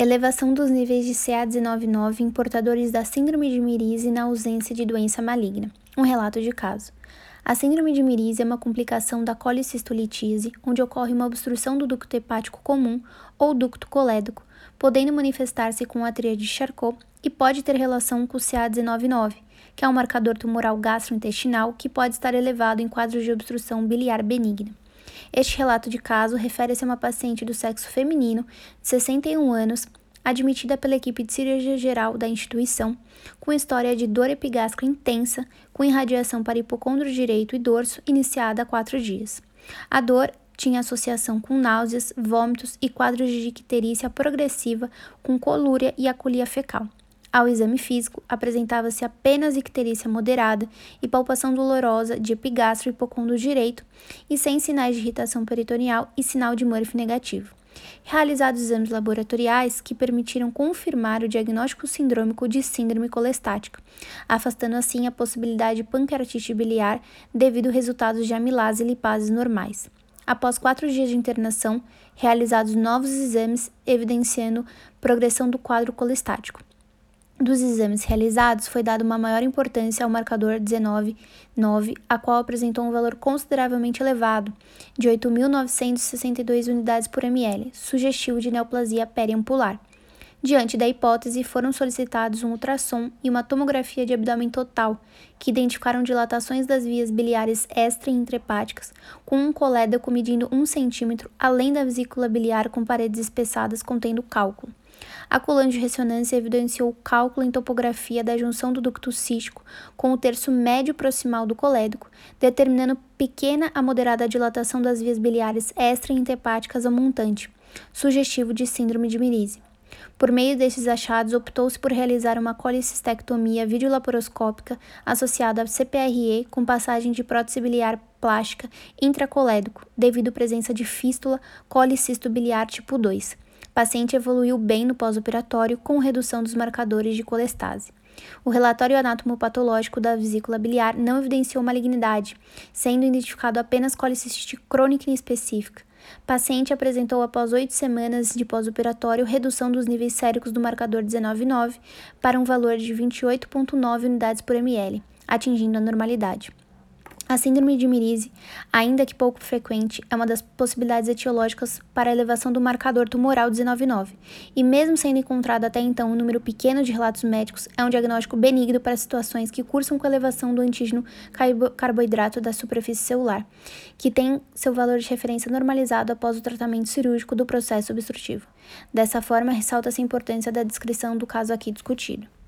Elevação dos níveis de CA19-9 em portadores da síndrome de Mirize na ausência de doença maligna. Um relato de caso. A síndrome de Mirize é uma complicação da colicistolitise, onde ocorre uma obstrução do ducto hepático comum ou ducto colédoco, podendo manifestar-se com a tríade de Charcot e pode ter relação com o CA19-9, que é um marcador tumoral gastrointestinal que pode estar elevado em quadros de obstrução biliar benigna. Este relato de caso refere-se a uma paciente do sexo feminino, de 61 anos, admitida pela equipe de cirurgia geral da instituição, com história de dor epigástrica intensa, com irradiação para hipocôndrio direito e dorso, iniciada há 4 dias. A dor tinha associação com náuseas, vômitos e quadros de icterícia progressiva com colúria e aculia fecal. Ao exame físico, apresentava-se apenas icterícia moderada e palpação dolorosa de epigastro e hipocôndrio direito e sem sinais de irritação peritoneal e sinal de Murphy negativo. Realizados exames laboratoriais que permitiram confirmar o diagnóstico sindrômico de síndrome colestática, afastando assim a possibilidade de pancreatite biliar devido a resultados de amilase e lipases normais. Após 4 dias de internação, realizados novos exames evidenciando progressão do quadro colestático. Dos exames realizados, foi dada uma maior importância ao marcador 19-9, a qual apresentou um valor consideravelmente elevado, de 8.962 unidades por ml, sugestivo de neoplasia periampular. Diante da hipótese, foram solicitados um ultrassom e uma tomografia de abdômen total, que identificaram dilatações das vias biliares extra e intrahepáticas, com um colédoco medindo 1 cm, além da vesícula biliar com paredes espessadas contendo cálculo. A coluna de ressonância evidenciou o cálculo em topografia da junção do ducto cístico com o terço médio proximal do colédoco, determinando pequena a moderada dilatação das vias biliares extra e intrahepáticas ao montante, sugestivo de síndrome de Mirize. Por meio desses achados, optou-se por realizar uma colicistectomia videolaparoscópica associada a CPRE com passagem de prótese biliar plástica intracolédoco, devido à presença de fístula colicisto biliar tipo 2. O paciente evoluiu bem no pós-operatório com redução dos marcadores de colestase. O relatório anatomopatológico da vesícula biliar não evidenciou malignidade, sendo identificado apenas colicistite crônica inespecífica. O paciente apresentou após 8 semanas de pós-operatório redução dos níveis séricos do marcador 19-9 para um valor de 28,9 unidades por ml, atingindo a normalidade. A síndrome de Mirize, ainda que pouco frequente, é uma das possibilidades etiológicas para a elevação do marcador tumoral 19-9, e mesmo sendo encontrado até então um número pequeno de relatos médicos, é um diagnóstico benigno para situações que cursam com elevação do antígeno carboidrato da superfície celular, que tem seu valor de referência normalizado após o tratamento cirúrgico do processo obstrutivo. Dessa forma, ressalta-se a importância da descrição do caso aqui discutido.